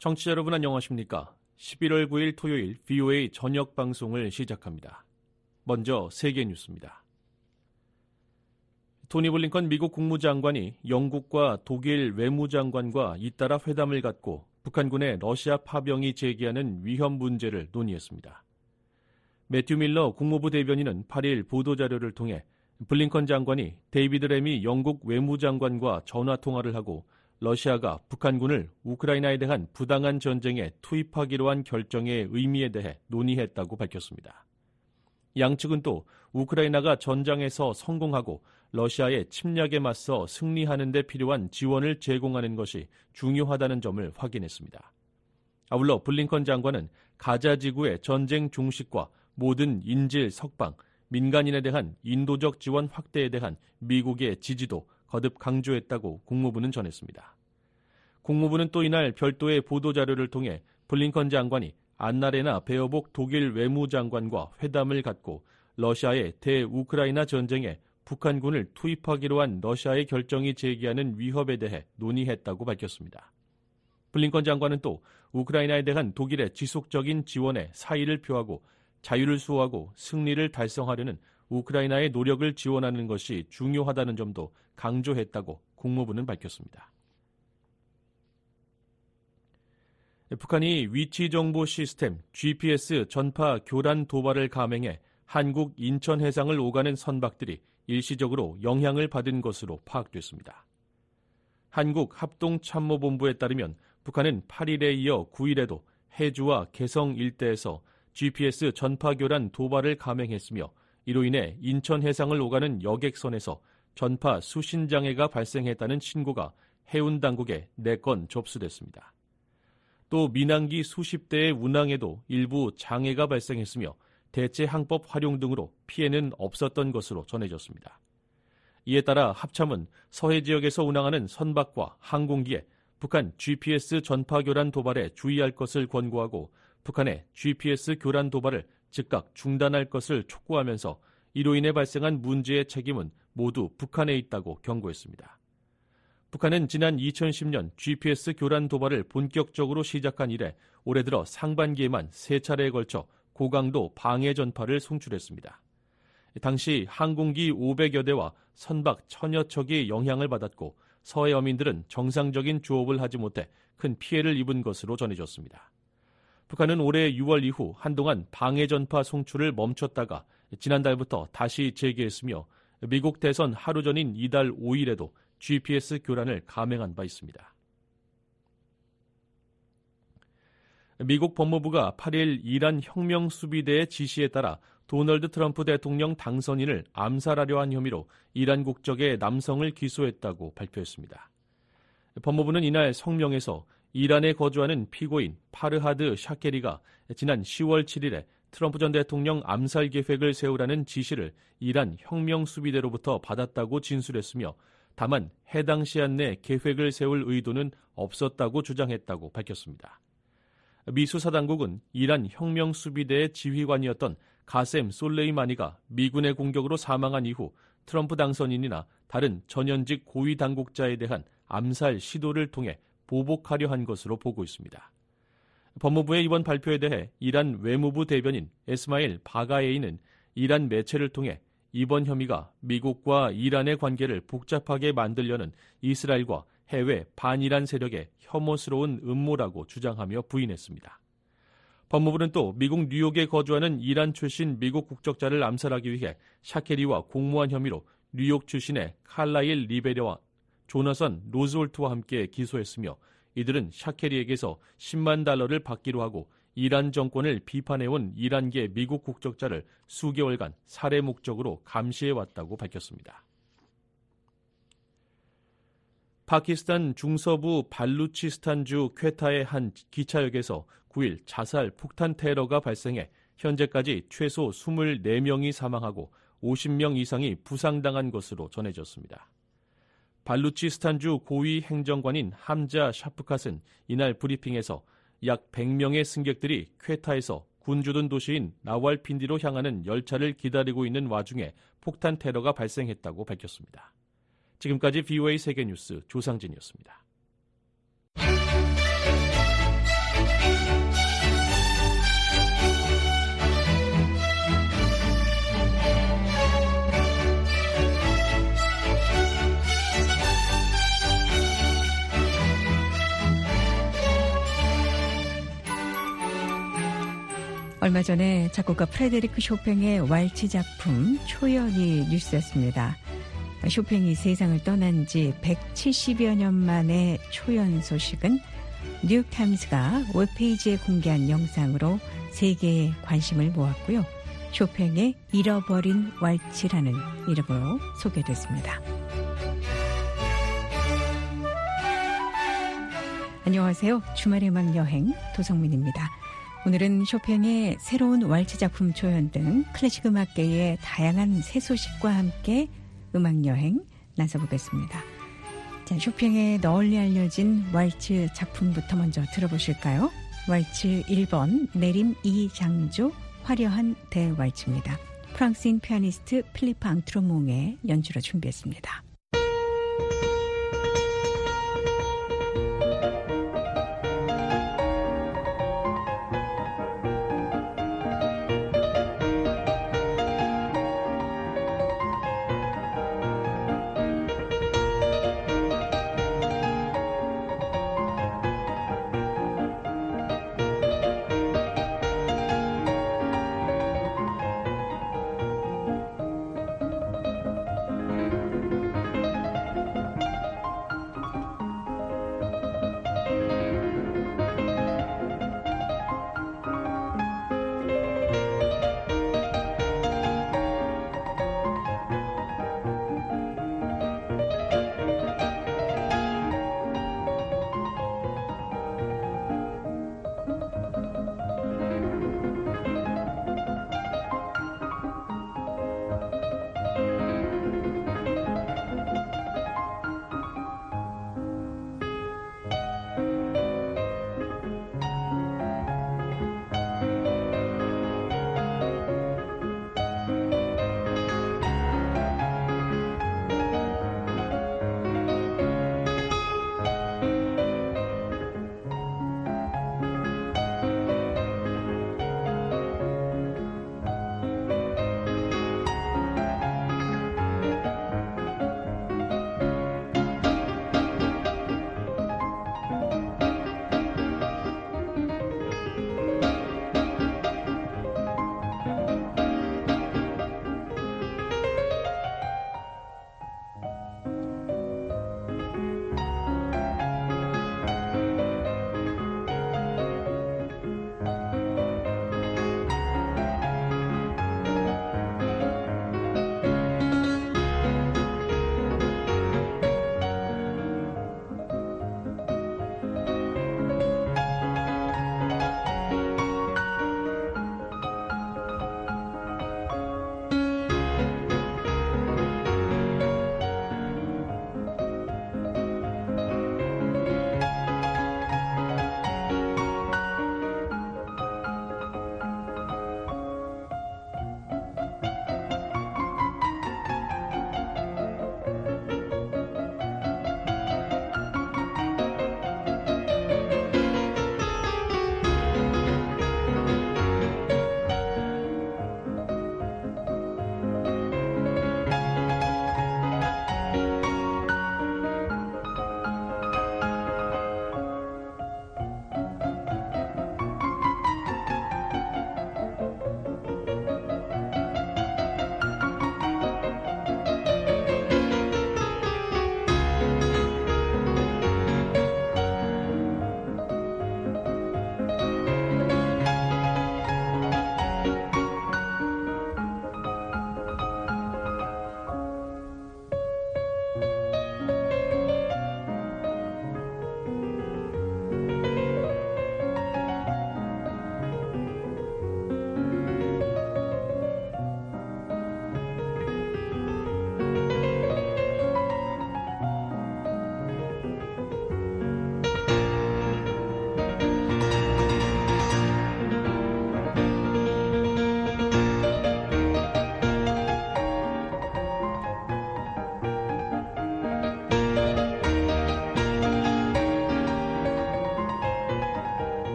청취자 여러분 안녕하십니까? 11월 9일 토요일 VOA 저녁 방송을 시작합니다. 먼저 세계 뉴스입니다. 토니 블링컨 미국 국무장관이 영국과 독일 외무장관과 잇따라 회담을 갖고 북한군의 러시아 파병이 제기하는 위험 문제를 논의했습니다. 매튜 밀러 국무부 대변인은 8일 보도자료를 통해 블링컨 장관이 데이비드 램이 영국 외무장관과 전화통화를 하고 러시아가 북한군을 우크라이나에 대한 부당한 전쟁에 투입하기로 한 결정의 의미에 대해 논의했다고 밝혔습니다. 양측은 또 우크라이나가 전장에서 성공하고 러시아의 침략에 맞서 승리하는 데 필요한 지원을 제공하는 것이 중요하다는 점을 확인했습니다. 아울러 블링컨 장관은 가자 지구의 전쟁 종식과 모든 인질 석방, 민간인에 대한 인도적 지원 확대에 대한 미국의 지지도 거듭 강조했다고 국무부는 전했습니다. 국무부는 또 이날 별도의 보도자료를 통해 블링컨 장관이 안나레나 베어복 독일 외무장관과 회담을 갖고 러시아의 대우크라이나 전쟁에 북한군을 투입하기로 한 러시아의 결정이 제기하는 위협에 대해 논의했다고 밝혔습니다. 블링컨 장관은 또 우크라이나에 대한 독일의 지속적인 지원에 사의를 표하고 자유를 수호하고 승리를 달성하려는 우크라이나의 노력을 지원하는 것이 중요하다는 점도 강조했다고 국무부는 밝혔습니다. 북한이 위치정보 시스템 GPS 전파 교란 도발을 감행해 한국 인천 해상을 오가는 선박들이 일시적으로 영향을 받은 것으로 파악됐습니다. 한국합동참모본부에 따르면 북한은 8일에 이어 9일에도 해주와 개성 일대에서 GPS 전파 교란 도발을 감행했으며 이로 인해 인천 해상을 오가는 여객선에서 전파 수신 장애가 발생했다는 신고가 해운 당국에 4건 접수됐습니다. 또 민항기 수십 대의 운항에도 일부 장애가 발생했으며 대체 항법 활용 등으로 피해는 없었던 것으로 전해졌습니다. 이에 따라 합참은 서해 지역에서 운항하는 선박과 항공기에 북한 GPS 전파 교란 도발에 주의할 것을 권고하고 북한의 GPS 교란 도발을 즉각 중단할 것을 촉구하면서 이로 인해 발생한 문제의 책임은 모두 북한에 있다고 경고했습니다. 북한은 지난 2010년 GPS 교란 도발을 본격적으로 시작한 이래 올해 들어 상반기에만 3차례에 걸쳐 고강도 방해 전파를 송출했습니다. 당시 항공기 500여 대와 선박 1000여 척이 영향을 받았고 서해 어민들은 정상적인 조업을 하지 못해 큰 피해를 입은 것으로 전해졌습니다. 북한은 올해 6월 이후 한동안 방해 전파 송출을 멈췄다가 지난달부터 다시 재개했으며 미국 대선 하루 전인 이달 5일에도 GPS 교란을 감행한 바 있습니다. 미국 법무부가 8일 이란 혁명수비대의 지시에 따라 도널드 트럼프 대통령 당선인을 암살하려 한 혐의로 이란 국적의 남성을 기소했다고 발표했습니다. 법무부는 이날 성명에서 이란에 거주하는 피고인 파르하드 샤케리가 지난 10월 7일에 트럼프 전 대통령 암살 계획을 세우라는 지시를 이란 혁명수비대로부터 받았다고 진술했으며 다만 해당 시한 내 계획을 세울 의도는 없었다고 주장했다고 밝혔습니다. 미 수사당국은 이란 혁명수비대의 지휘관이었던 가셈 솔레이마니가 미군의 공격으로 사망한 이후 트럼프 당선인이나 다른 전현직 고위 당국자에 대한 암살 시도를 통해 보복하려 한 것으로 보고 있습니다. 법무부의 이번 발표에 대해 이란 외무부 대변인 에스마일 바가에이는 이란 매체를 통해 이번 혐의가 미국과 이란의 관계를 복잡하게 만들려는 이스라엘과 해외 반이란 세력의 혐오스러운 음모라고 주장하며 부인했습니다. 법무부는 또 미국 뉴욕에 거주하는 이란 출신 미국 국적자를 암살하기 위해 샤케리와 공모한 혐의로 뉴욕 출신의 칼라일 리베레와 조너선 로즈월트와 함께 기소했으며 이들은 샤케리에게서 10만 달러를 받기로 하고 이란 정권을 비판해온 이란계 미국 국적자를 수개월간 살해 목적으로 감시해왔다고 밝혔습니다. 파키스탄 중서부 발루치스탄주 퀘타의 한 기차역에서 9일 자살 폭탄 테러가 발생해 현재까지 최소 24명이 사망하고 50명 이상이 부상당한 것으로 전해졌습니다. 발루치스탄주 고위 행정관인 함자 샤프캇은 이날 브리핑에서 약 100명의 승객들이 퀘타에서 군주둔 도시인 라왈핀디로 향하는 열차를 기다리고 있는 와중에 폭탄 테러가 발생했다고 밝혔습니다. 지금까지 VOA 세계뉴스 조상진이었습니다. 얼마 전에 작곡가 프레데리크 쇼팽의 왈츠 작품 초연이 뉴스였습니다. 쇼팽이 세상을 떠난 지 170여 년 만의 초연 소식은 뉴욕타임스가 웹페이지에 공개한 영상으로 세계의 관심을 모았고요. 쇼팽의 잃어버린 왈츠라는 이름으로 소개됐습니다. 안녕하세요. 주말의 음악 여행 도성민입니다. 오늘은 쇼팽의 새로운 왈츠 작품 초연 등 클래식 음악계의 다양한 새 소식과 함께 음악 여행 나서보겠습니다. 자, 쇼팽의 널리 알려진 왈츠 작품부터 먼저 들어보실까요? 왈츠 1번 내림 2장조 화려한 대왈츠입니다. 프랑스인 피아니스트 필리프 앙트로몽의 연주로 준비했습니다.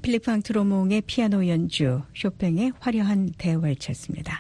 필리프 앙트로몽의 피아노 연주, 쇼팽의 화려한 대왈츠였습니다.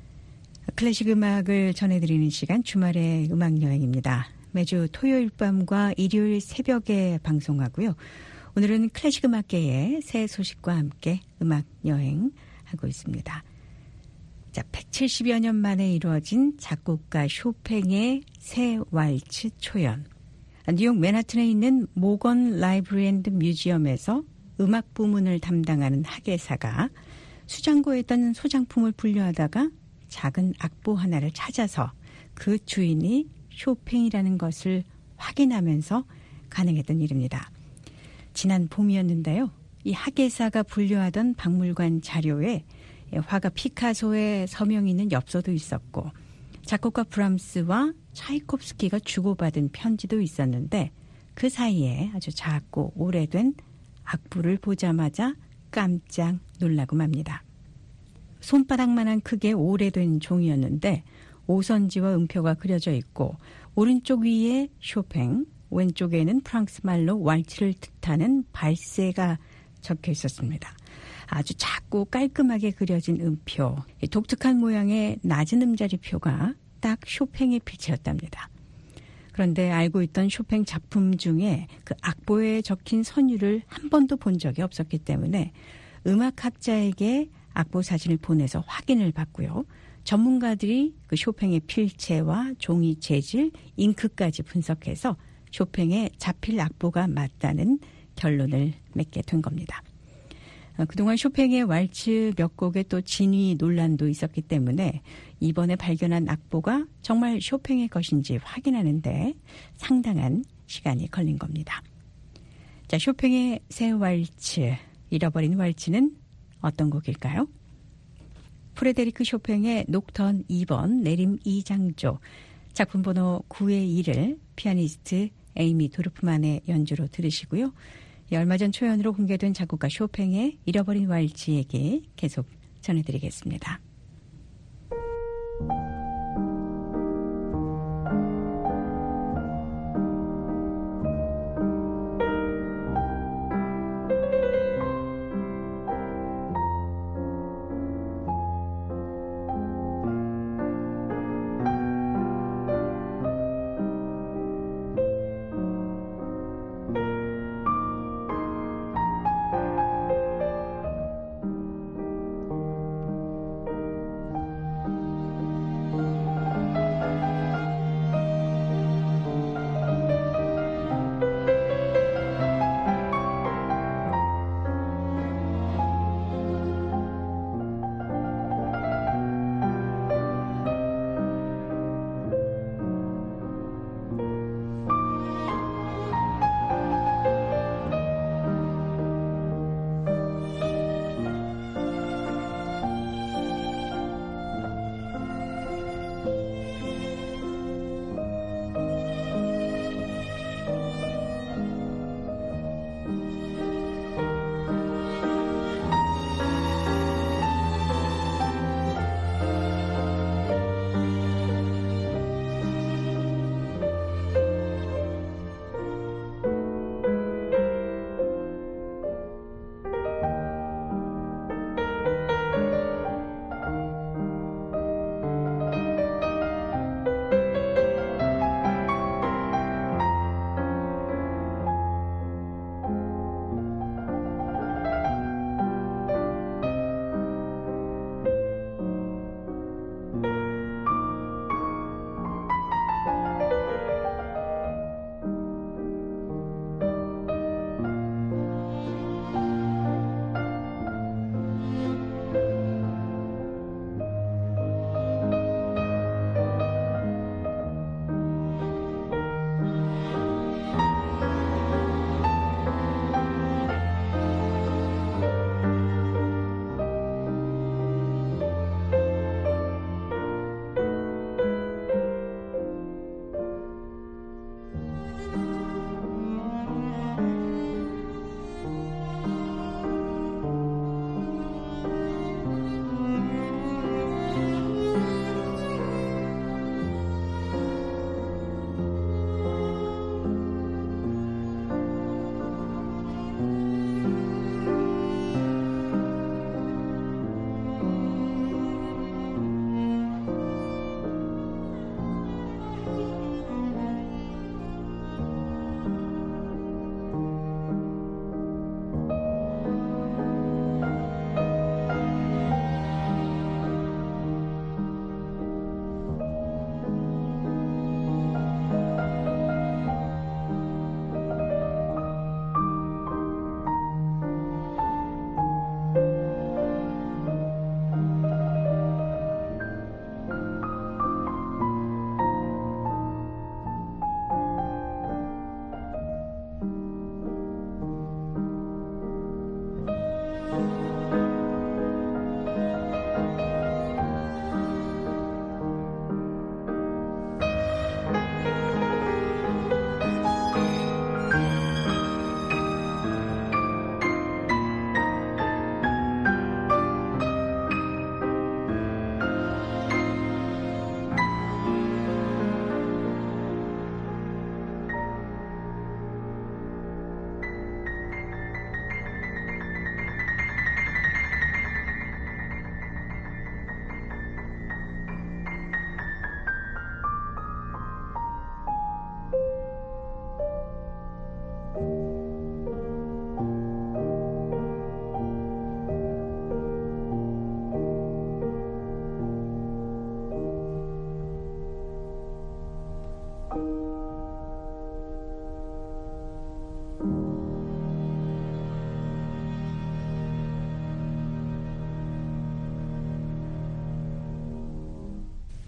클래식 음악을 전해드리는 시간 주말의 음악여행입니다. 매주 토요일 밤과 일요일 새벽에 방송하고요. 오늘은 클래식 음악계의 새 소식과 함께 음악여행 하고 있습니다. 자, 170여 년 만에 이루어진 작곡가 쇼팽의 새 왈츠 초연. 뉴욕 맨하튼에 있는 모건 라이브러리 앤드 뮤지엄에서 음악 부문을 담당하는 학예사가 수장고에 있던 소장품을 분류하다가 작은 악보 하나를 찾아서 그 주인이 쇼팽이라는 것을 확인하면서 가능했던 일입니다. 지난 봄이었는데요. 이 학예사가 분류하던 박물관 자료에 화가 피카소의 서명이 있는 엽서도 있었고 작곡가 브람스와 차이콥스키가 주고받은 편지도 있었는데 그 사이에 아주 작고 오래된 악보를 보자마자 깜짝 놀라고 맙니다. 손바닥만한 크기의 오래된 종이였는데 오선지와 음표가 그려져 있고 오른쪽 위에 쇼팽, 왼쪽에는 프랑스 말로 왈츠를 뜻하는 발세가 적혀 있었습니다. 아주 작고 깔끔하게 그려진 음표, 독특한 모양의 낮은 음자리표가 딱 쇼팽의 필체였답니다. 그런데 알고 있던 쇼팽 작품 중에 그 악보에 적힌 선율을 한 번도 본 적이 없었기 때문에 음악학자에게 악보 사진을 보내서 확인을 받고요. 전문가들이 그 쇼팽의 필체와 종이 재질, 잉크까지 분석해서 쇼팽의 자필 악보가 맞다는 결론을 맺게 된 겁니다. 그동안 쇼팽의 왈츠 몇 곡에 또 진위 논란도 있었기 때문에 이번에 발견한 악보가 정말 쇼팽의 것인지 확인하는데 상당한 시간이 걸린 겁니다. 자, 쇼팽의 새 왈츠, 잃어버린 왈츠는 어떤 곡일까요? 프레데리크 쇼팽의 녹턴 2번 내림 2장조, 작품 번호 9의 1을 피아니스트 에이미 도르프만의 연주로 들으시고요. 얼마 전 초연으로 공개된 작곡가 쇼팽의 잃어버린 왈츠 얘기 계속 전해드리겠습니다.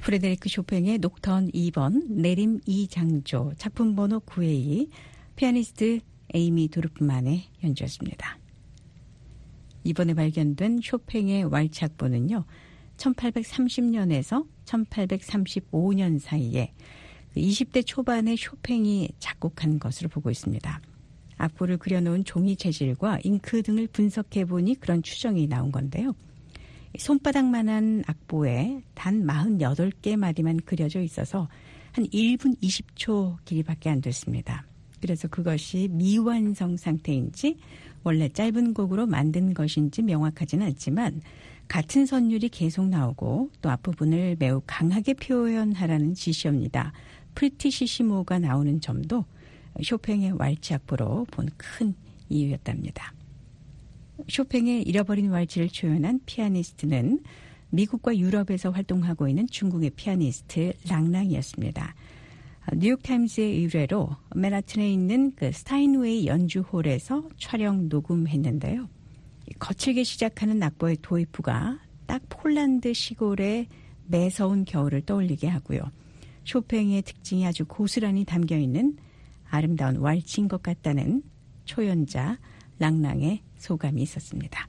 프레데리크 쇼팽의 녹턴 2번, 내림 2장조, 작품 번호 9A, 피아니스트 에이미 도르프만의 연주였습니다. 이번에 발견된 쇼팽의 왈츠악보는요, 1830년에서 1835년 사이에 20대 초반의 쇼팽이 작곡한 것으로 보고 있습니다. 악보를 그려놓은 종이 재질과 잉크 등을 분석해보니 그런 추정이 나온 건데요. 손바닥만한 악보에 단 48개 마디만 그려져 있어서 한 1분 20초 길이밖에 안 됐습니다. 그래서 그것이 미완성 상태인지 원래 짧은 곡으로 만든 것인지 명확하지는 않지만 같은 선율이 계속 나오고 또 앞부분을 매우 강하게 표현하라는 지시입니다. 프리티시시모가 나오는 점도 쇼팽의 왈츠 악보로 본 큰 이유였답니다. 쇼팽의 잃어버린 왈츠를 초연한 피아니스트는 미국과 유럽에서 활동하고 있는 중국의 피아니스트 랑랑이었습니다. 뉴욕타임스의 의뢰로 맨하튼에 있는 그 스타인웨이 연주홀에서 촬영 녹음했는데요. 거칠게 시작하는 악보의 도입부가 딱 폴란드 시골의 매서운 겨울을 떠올리게 하고요. 쇼팽의 특징이 아주 고스란히 담겨있는 아름다운 왈츠인 것 같다는 초연자 랑랑의 소감이 있었습니다.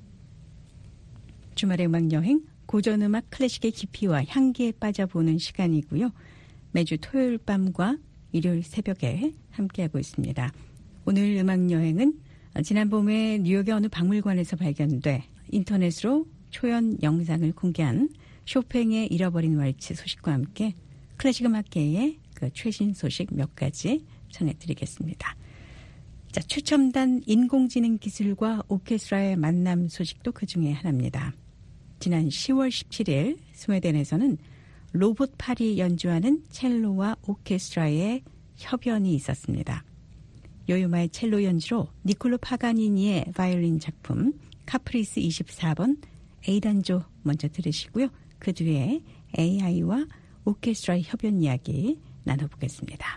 주말의 음악여행, 고전음악 클래식의 깊이와 향기에 빠져보는 시간이고요. 매주 토요일 밤과 일요일 새벽에 함께하고 있습니다. 오늘 음악여행은 지난 봄에 뉴욕의 어느 박물관에서 발견돼 인터넷으로 초연 영상을 공개한 쇼팽의 잃어버린 왈츠 소식과 함께 클래식 음악계의 그 최신 소식 몇 가지 전해드리겠습니다. 자, 최첨단 인공지능 기술과 오케스트라의 만남 소식도 그중에 하나입니다. 지난 10월 17일 스웨덴에서는 로봇 팔이 연주하는 첼로와 오케스트라의 협연이 있었습니다. 요요마의 첼로 연주로 니콜로 파가니니의 바이올린 작품 카프리스 24번 A단조 먼저 들으시고요. 그 뒤에 AI와 오케스트라의 협연 이야기 나눠보겠습니다.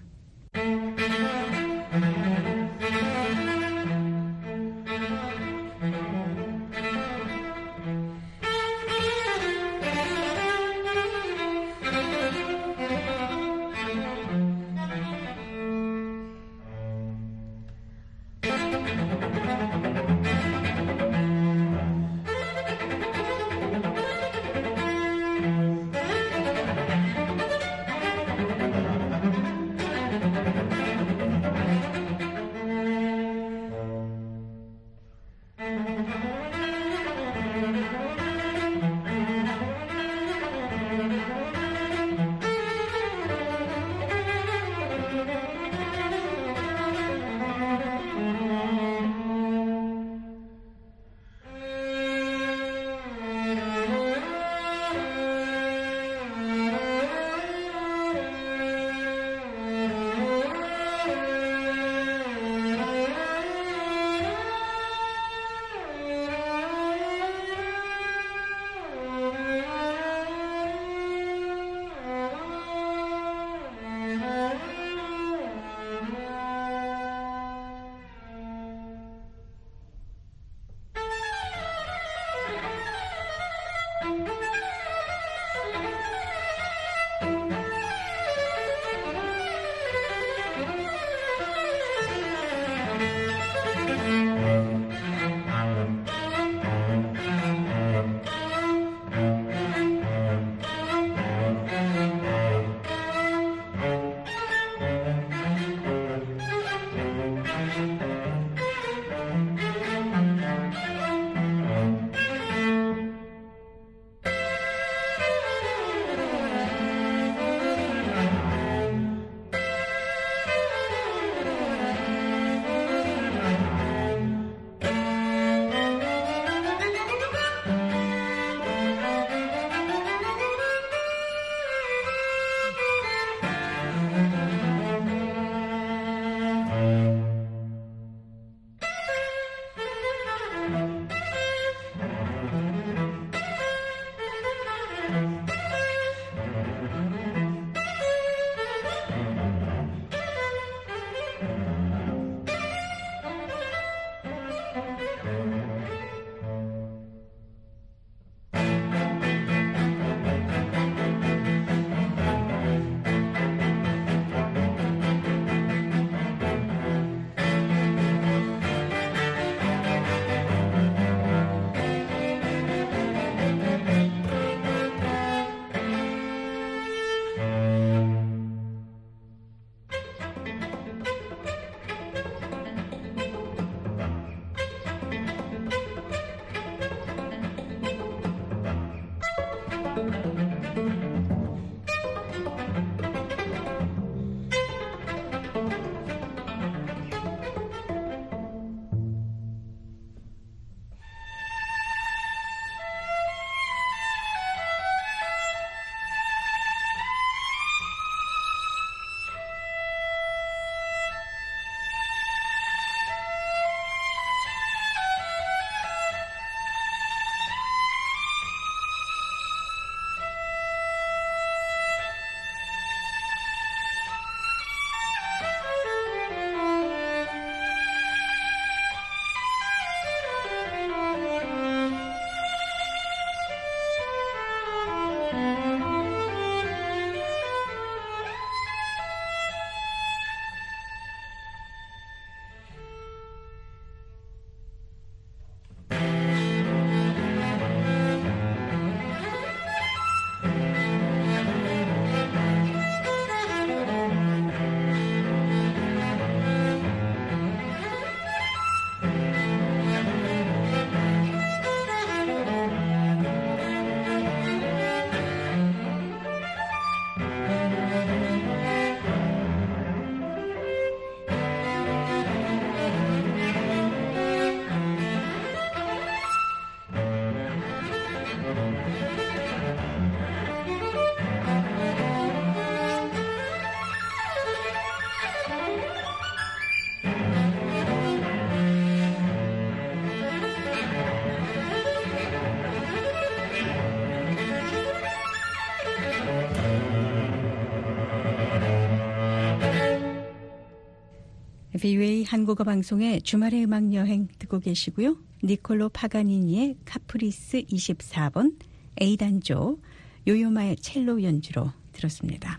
VOA 한국어 방송의 주말의 음악 여행 듣고 계시고요. 니콜로 파가니니의 카프리스 24번 A단조 요요마의 첼로 연주로 들었습니다.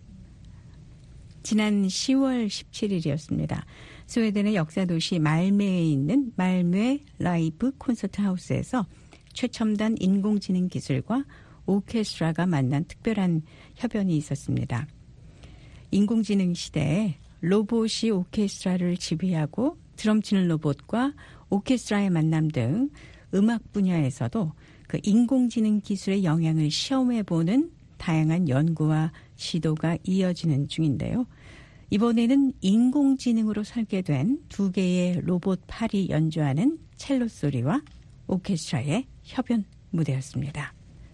지난 10월 17일이었습니다. 스웨덴의 역사도시 말메에 있는 말메 라이브 콘서트 하우스에서 최첨단 인공지능 기술과 오케스트라가 만난 특별한 협연이 있었습니다. 인공지능 시대에 로봇이 오케스트라를 지휘하고 드럼 치는 로봇과 오케스트라의 만남 등 음악 분야에서도 그 인공지능 기술의 영향을 시험해보는 다양한 연구와 시도가 이어지는 중인데요. 이번에는 인공지능으로 설계된 2개의 로봇 팔이 연주하는 첼로 소리와 오케스트라의 협연 무대였습니다.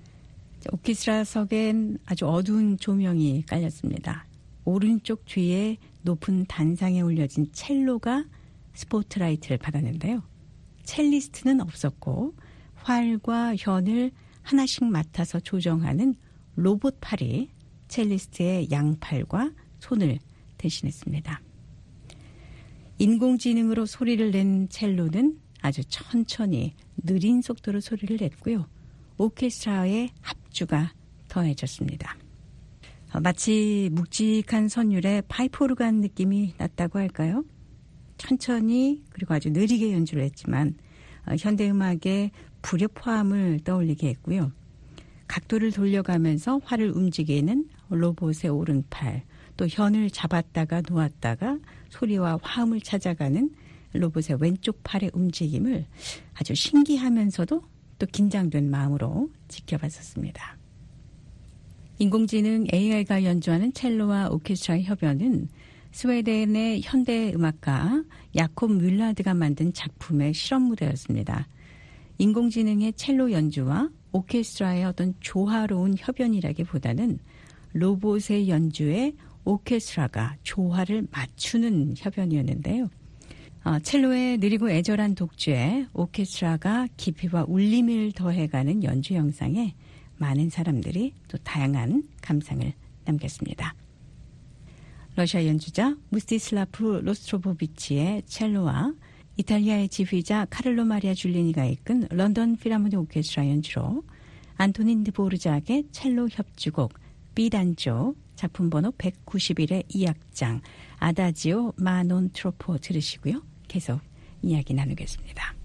오케스트라석엔 아주 어두운 조명이 깔렸습니다. 오른쪽 뒤에 높은 단상에 올려진 첼로가 스포트라이트를 받았는데요. 첼리스트는 없었고 활과 현을 하나씩 맡아서 조정하는 로봇 팔이 첼리스트의 양팔과 손을 대신했습니다. 인공지능으로 소리를 낸 첼로는 아주 천천히 느린 속도로 소리를 냈고요. 오케스트라의 합주가 더해졌습니다. 마치 묵직한 선율의 파이프 오르간 느낌이 났다고 할까요? 천천히 그리고 아주 느리게 연주를 했지만 현대음악의 불협화음을 떠올리게 했고요. 각도를 돌려가면서 활을 움직이는 로봇의 오른팔, 또 현을 잡았다가 놓았다가 소리와 화음을 찾아가는 로봇의 왼쪽 팔의 움직임을 아주 신기하면서도 또 긴장된 마음으로 지켜봤었습니다. 인공지능 AI가 연주하는 첼로와 오케스트라의 협연은 스웨덴의 현대음악가 야콥 뮬라드가 만든 작품의 실험 무대였습니다. 인공지능의 첼로 연주와 오케스트라의 어떤 조화로운 협연이라기보다는 로봇의 연주에 오케스트라가 조화를 맞추는 협연이었는데요. 첼로의 느리고 애절한 독주에 오케스트라가 깊이와 울림을 더해가는 연주 영상에 많은 사람들이 또 다양한 감상을 남겼습니다. 러시아 연주자 무스티슬라프 로스트로보비치의 첼로와 이탈리아의 지휘자 카를로 마리아 줄리니가 이끈 런던 필하모니 오케스트라 연주로 안토닌 드보르작의 첼로 협주곡 B단조 작품 번호 191의 2악장 아다지오 마논 트로포 들으시고요. 계속 이야기 나누겠습니다.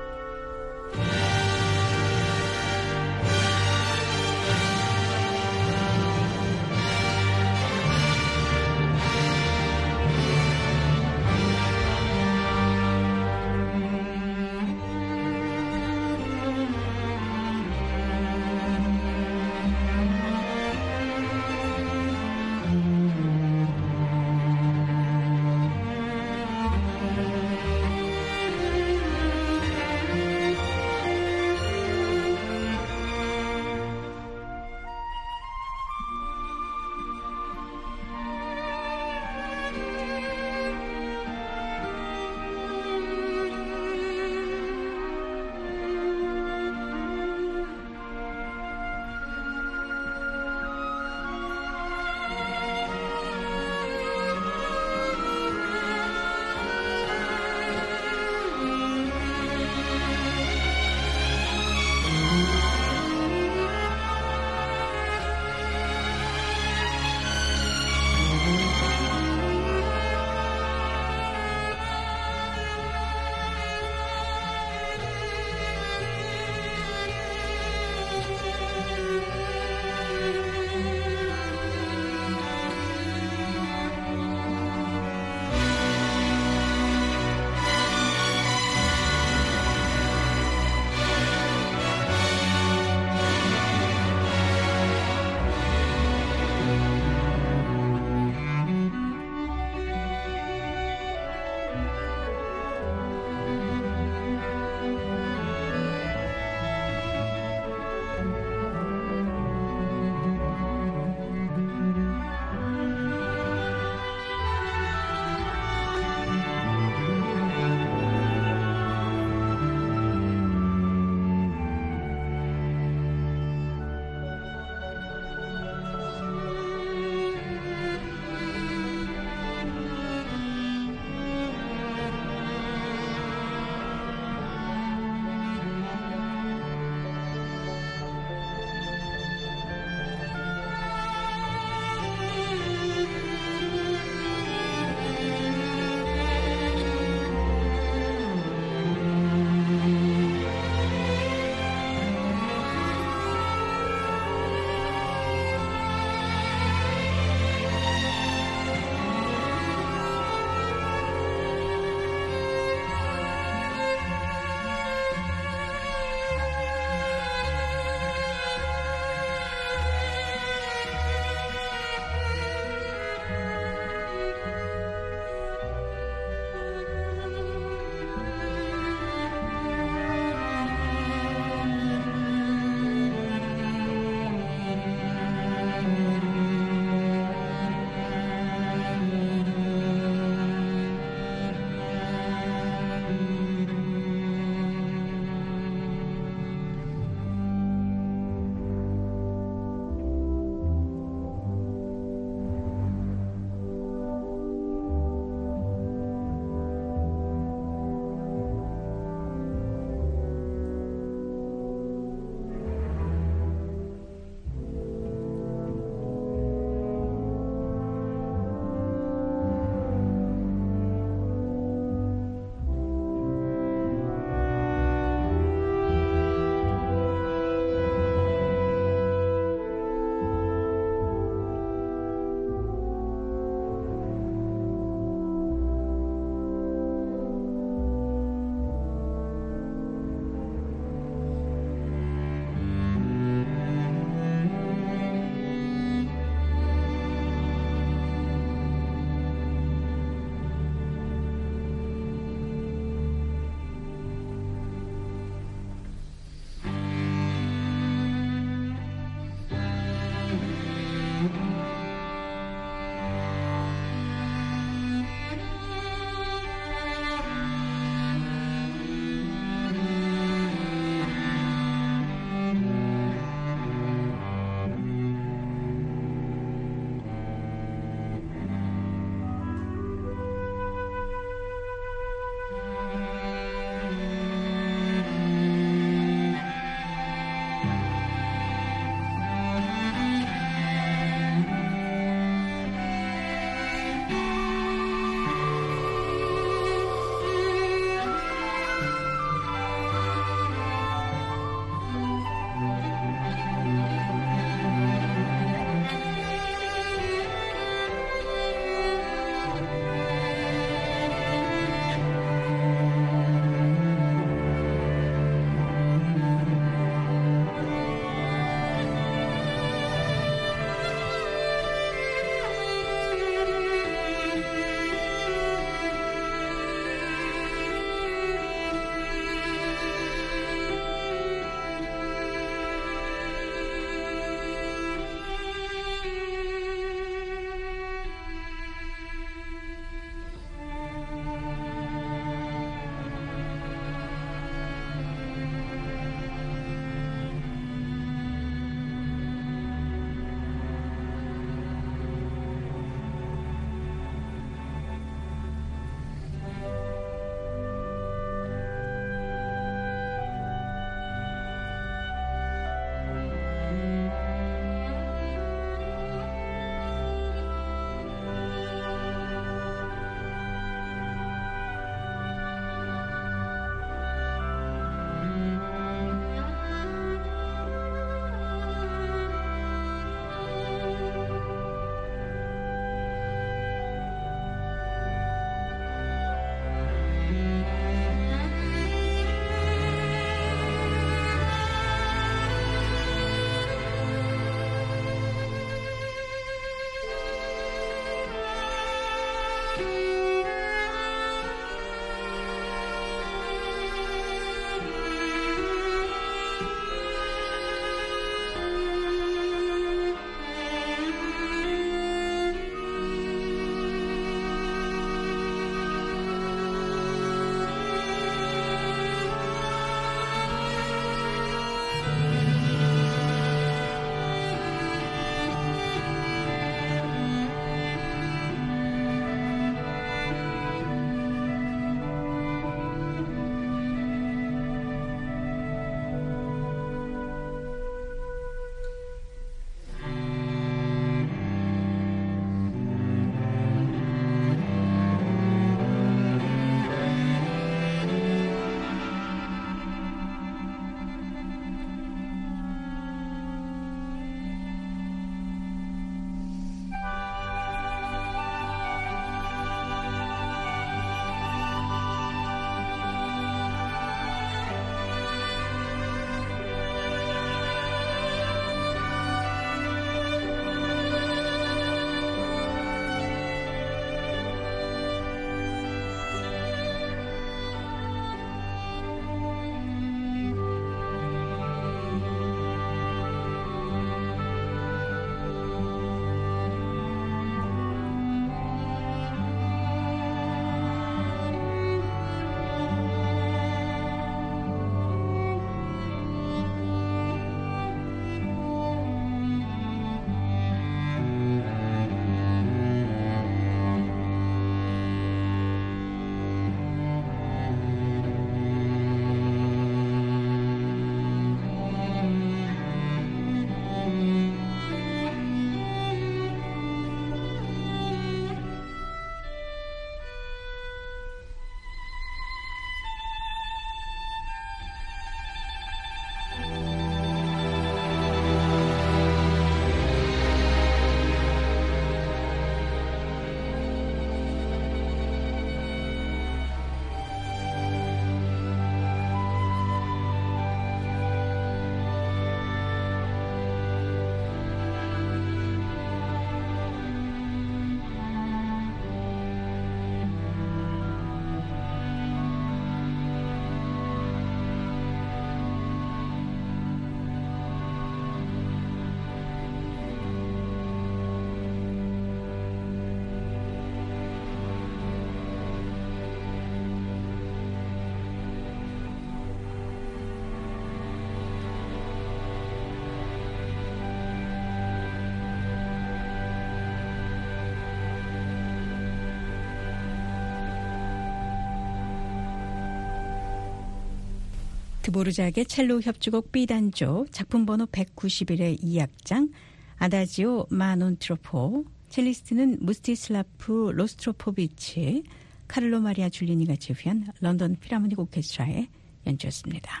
드보르작의 첼로 협주곡 B단조 작품 번호 191의 2악장 아다지오 마논트로포, 첼리스트는 무스티슬라프 로스트로포비치, 카를로 마리아 줄리니가 지휘한 런던 필하모닉 오케스트라의 연주였습니다.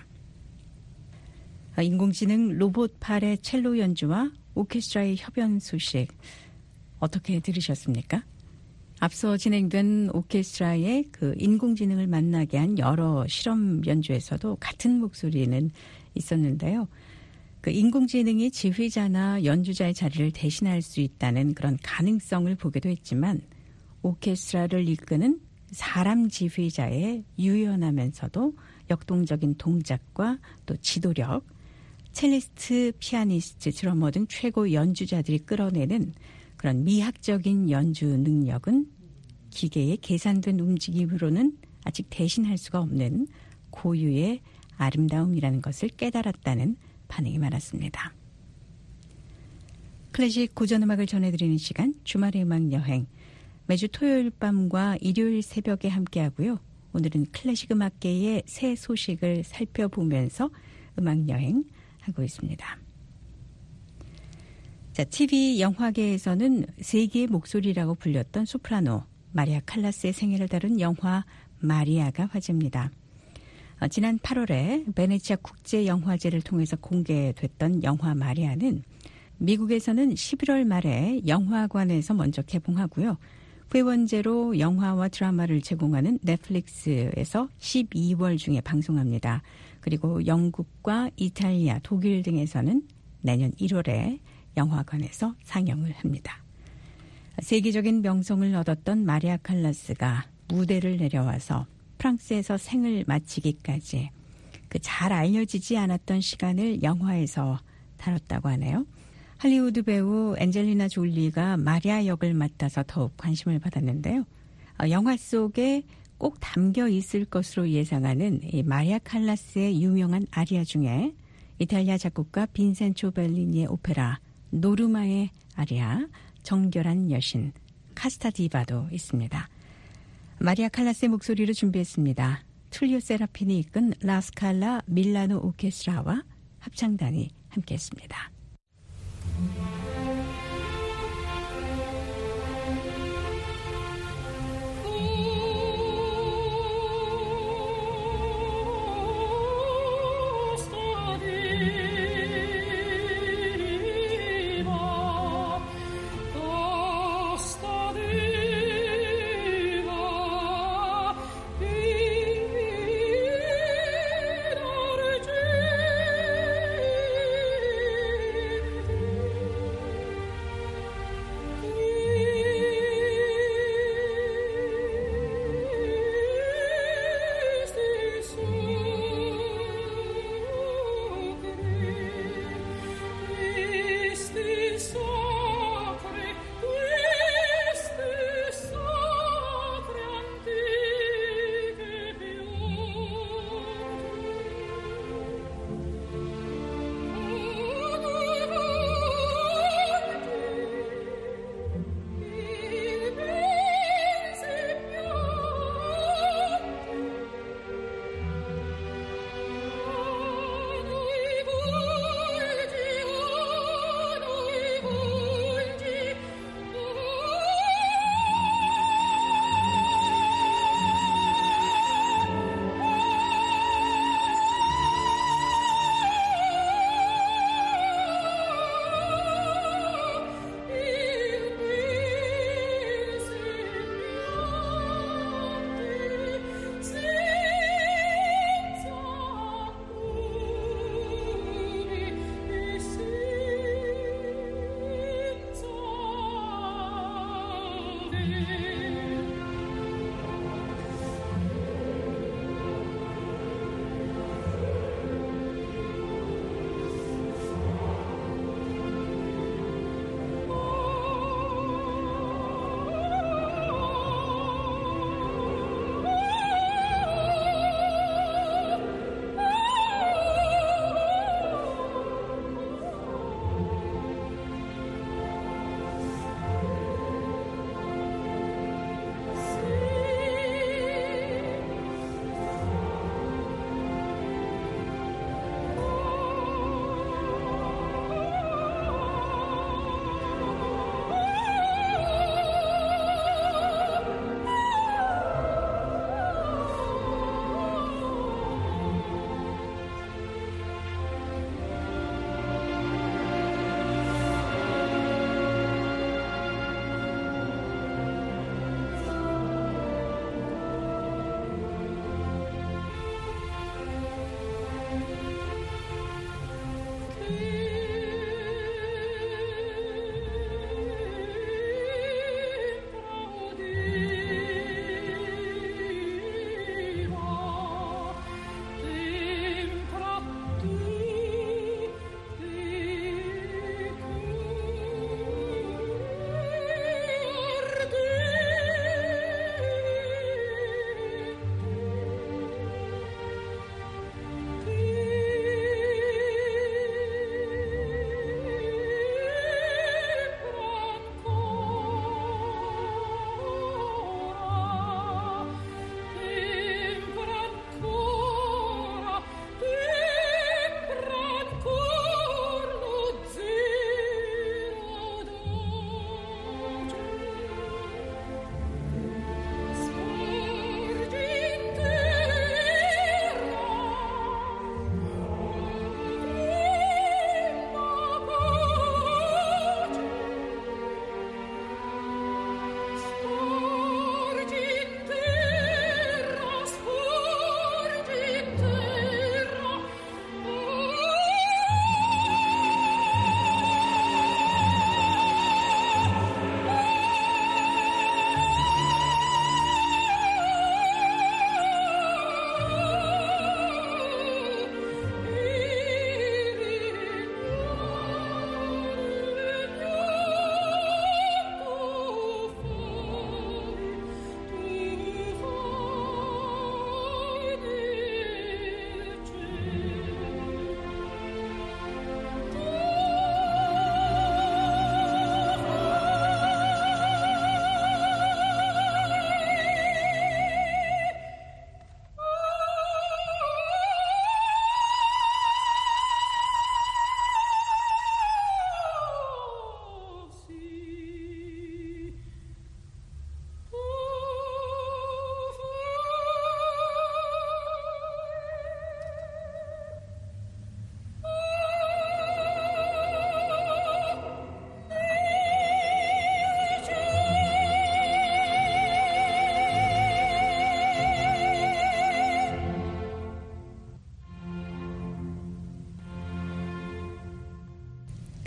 인공지능 로봇 팔의 첼로 연주와 오케스트라의 협연 소식 어떻게 들으셨습니까? 앞서 진행된 오케스트라의 그 인공지능을 만나게 한 여러 실험 연주에서도 같은 목소리는 있었는데요. 그 인공지능이 지휘자나 연주자의 자리를 대신할 수 있다는 그런 가능성을 보기도 했지만 오케스트라를 이끄는 사람 지휘자의 유연하면서도 역동적인 동작과 또 지도력, 첼리스트, 피아니스트, 드러머 등 최고 연주자들이 끌어내는 그런 미학적인 연주 능력은 기계의 계산된 움직임으로는 아직 대신할 수가 없는 고유의 아름다움이라는 것을 깨달았다는 반응이 많았습니다. 클래식 고전음악을 전해드리는 시간 주말의 음악여행, 매주 토요일 밤과 일요일 새벽에 함께하고요. 오늘은 클래식 음악계의 새 소식을 살펴보면서 음악여행 하고 있습니다. 자, TV 영화계에서는 세계의 목소리라고 불렸던 소프라노 마리아 칼라스의 생애를 다룬 영화 마리아가 화제입니다. 지난 8월에 베네치아 국제영화제를 통해서 공개됐던 영화 마리아는 미국에서는 11월 말에 영화관에서 먼저 개봉하고요. 회원제로 영화와 드라마를 제공하는 넷플릭스에서 12월 중에 방송합니다. 그리고 영국과 이탈리아, 독일 등에서는 내년 1월에 영화관에서 상영을 합니다. 세계적인 명성을 얻었던 마리아 칼라스가 무대를 내려와서 프랑스에서 생을 마치기까지 그 잘 알려지지 않았던 시간을 영화에서 다뤘다고 하네요. 할리우드 배우 엔젤리나 졸리가 마리아 역을 맡아서 더욱 관심을 받았는데요. 영화 속에 꼭 담겨 있을 것으로 예상하는 이 마리아 칼라스의 유명한 아리아 중에 이탈리아 작곡가 빈센초 벨리니의 오페라 노르마의 아리아, 정결한 여신, 카스타 디바도 있습니다. 마리아 칼라스의 목소리로 준비했습니다. 툴리오 세라핀이 이끈 라스칼라 밀라노 오케스트라와 합창단이 함께했습니다.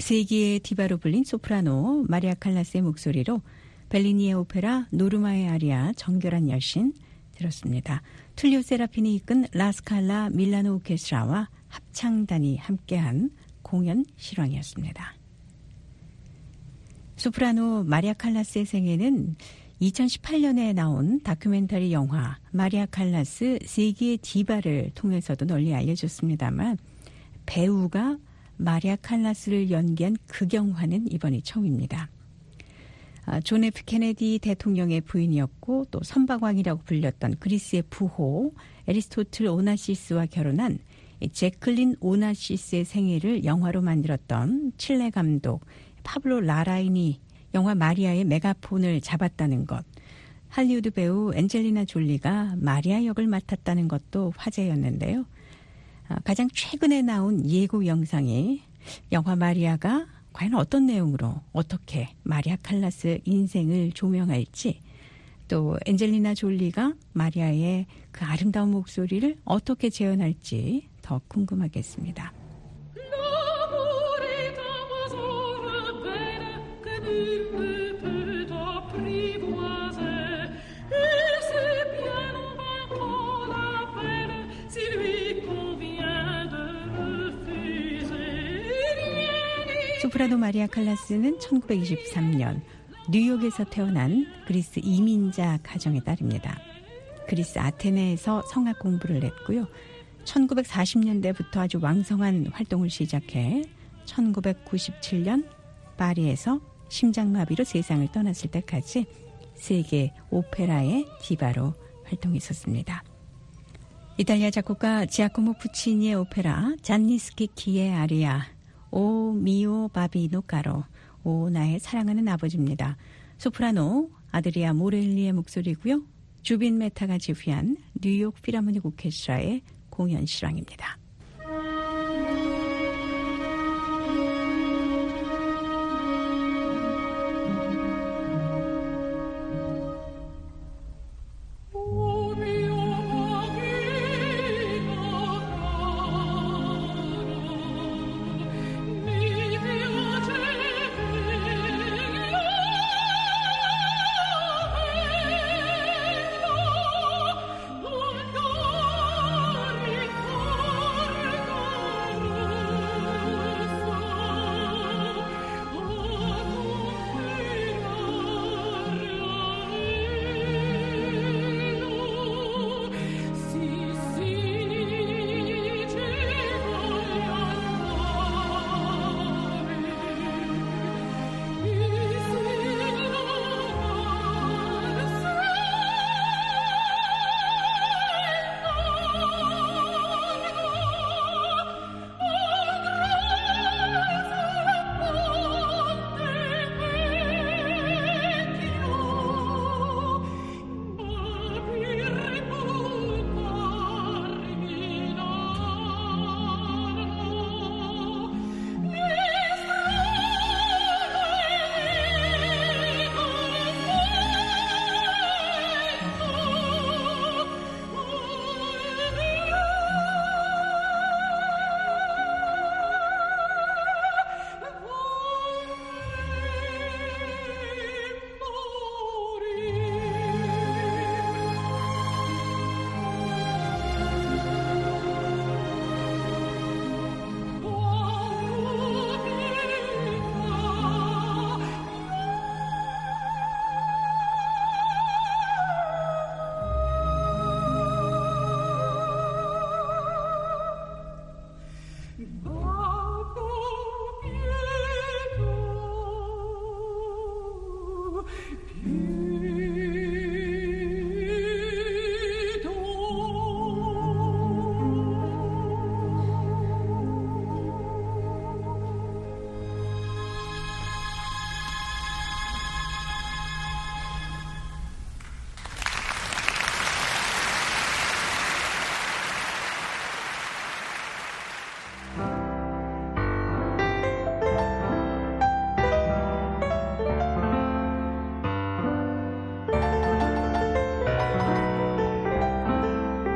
세기의 디바로 불린 소프라노 마리아 칼라스의 목소리로 벨리니의 오페라 노르마의 아리아 정결한 여신 들었습니다. 툴리오 세라핀이 이끈 라스칼라 밀라노 오케스트라와 합창단이 함께한 공연 실황이었습니다. 소프라노 마리아 칼라스의 생애는 2018년에 나온 다큐멘터리 영화 마리아 칼라스 세기의 디바를 통해서도 널리 알려졌습니다만 배우가 마리아 칼라스를 연기한 극영화는 이번이 처음입니다. 존 F 케네디 대통령의 부인이었고 또 선박왕이라고 불렸던 그리스의 부호 에리스토틀 오나시스와 결혼한 제클린 오나시스의 생애를 영화로 만들었던 칠레 감독 파블로 라라인이 영화 마리아의 메가폰을 잡았다는 것, 할리우드 배우 엔젤리나 졸리가 마리아 역을 맡았다는 것도 화제였는데요. 가장 최근에 나온 예고 영상이 영화 마리아가 과연 어떤 내용으로 어떻게 마리아 칼라스 인생을 조명할지, 또 엔젤리나 졸리가 마리아의 그 아름다운 목소리를 어떻게 재현할지 더 궁금하겠습니다. 소프라노 마리아 칼라스는 1923년 뉴욕에서 태어난 그리스 이민자 가정의 딸입니다. 그리스 아테네에서 성악 공부를 했고요. 1940년대부터 아주 왕성한 활동을 시작해 1997년 파리에서 심장마비로 세상을 떠났을 때까지 세계 오페라의 디바로 활동했었습니다. 이탈리아 작곡가 지아코모 푸치니의 오페라 잔니스키 키의 아리아 오 미오 바비노 까로, 오 나의 사랑하는 아버지입니다. 소프라노 아드리아 모렐리의 목소리고요. 주빈 메타가 지휘한 뉴욕 필하모닉 오케스트라의 공연 실황입니다.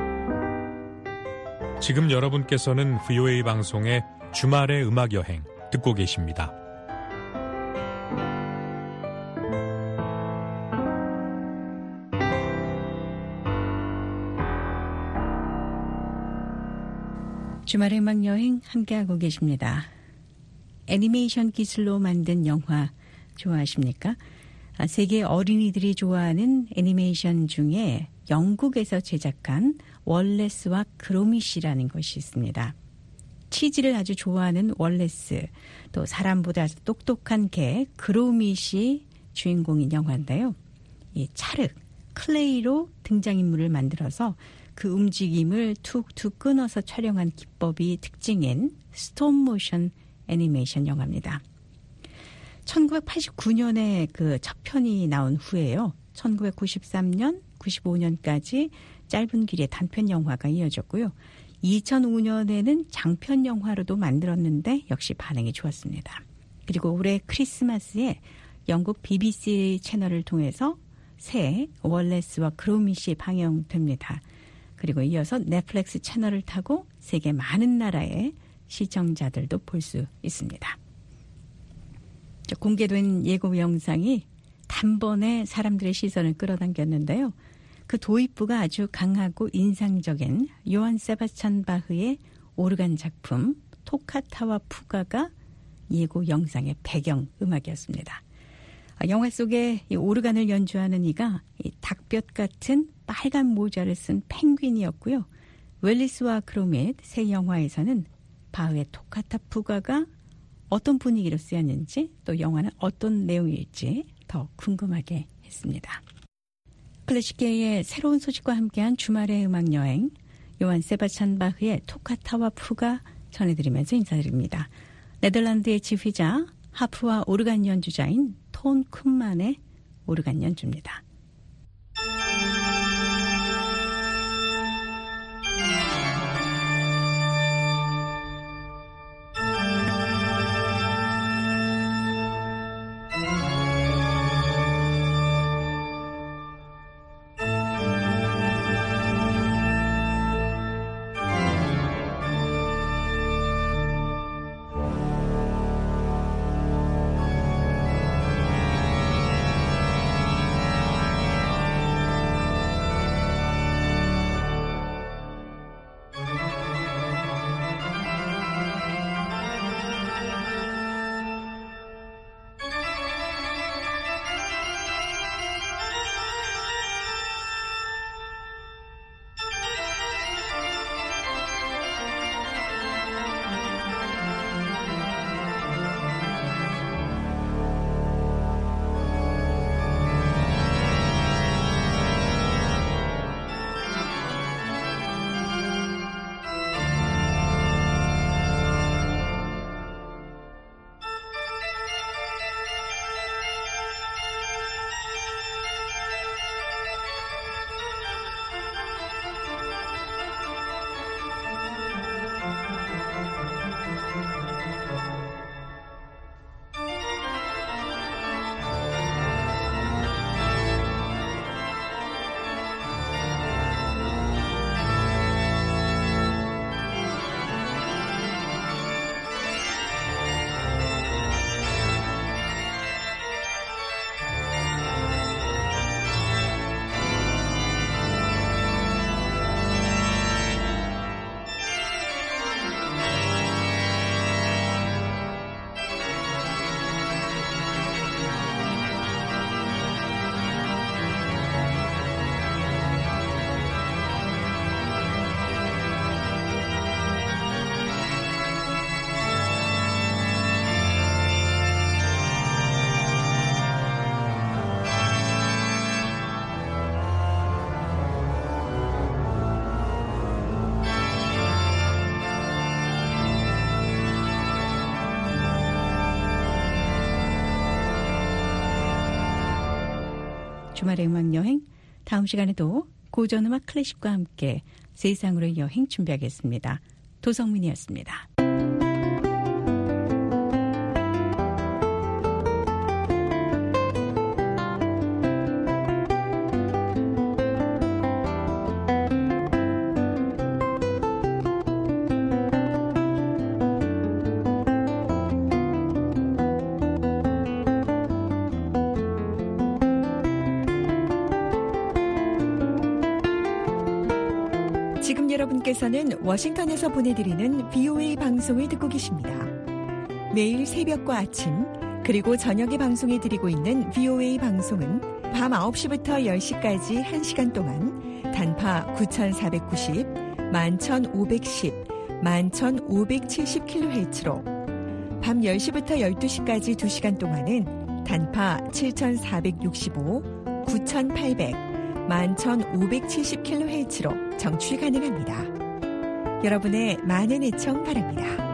지금 여러분께서는 VOA 방송의 주말의 음악여행 듣고 계십니다. 주말의 음악여행 함께하고 계십니다. 애니메이션 기술로 만든 영화 좋아하십니까? 세계 어린이들이 좋아하는 애니메이션 중에 영국에서 제작한 월레스와 그로밋이라는 것이 있습니다. 치즈를 아주 좋아하는 월레스, 또 사람보다 똑똑한 개 그로밋이 주인공인 영화인데요. 이 찰흙, 클레이로 등장인물을 만들어서 그 움직임을 툭툭 끊어서 촬영한 기법이 특징인 스톱모션 애니메이션 영화입니다. 1989년에 그 첫 편이 나온 후에요. 1993년, 95년까지 짧은 길의 단편 영화가 이어졌고요. 2005년에는 장편 영화로도 만들었는데 역시 반응이 좋았습니다. 그리고 올해 크리스마스에 영국 BBC 채널을 통해서 새 월레스와 그로밋이 방영됩니다. 그리고 이어서 넷플릭스 채널을 타고 세계 많은 나라의 시청자들도 볼 수 있습니다. 공개된 예고 영상이 단번에 사람들의 시선을 끌어당겼는데요. 그 도입부가 아주 강하고 인상적인 요한 세바스찬 바흐의 오르간 작품 토카타와 푸가가 예고 영상의 배경 음악이었습니다. 영화 속에 이 오르간을 연주하는 이가 이 닭볕 같은 빨간 모자를 쓴 펭귄이었고요. 웰리스와 크로밋 새 영화에서는 바흐의 토카타 푸가가 어떤 분위기로 쓰였는지 또 영화는 어떤 내용일지 더 궁금하게 했습니다. 클래식계의 새로운 소식과 함께한 주말의 음악여행 요한 세바스찬 바흐의 토카타와 푸가 전해드리면서 인사드립니다. 네덜란드의 지휘자 하프와 오르간 연주자인 톤 쿤만의 오르간 연주입니다. 주말의 음악여행, 다음 시간에도 고전음악 클래식과 함께 세상으로의 여행 준비하겠습니다. 도성민이었습니다. 여러분께서는 워싱턴에서 보내드리는 VOA 방송을 듣고 계십니다. 매일 새벽과 아침 그리고 저녁에 방송해드리고 있는 VOA 방송은 밤 9시부터 10시까지 1시간 동안 단파 9490, 11510, 11570kHz로 밤 10시부터 12시까지 2시간 동안은 단파 7465, 9800, 11570kHz로 청취 가능합니다. 여러분의 많은 애청 바랍니다.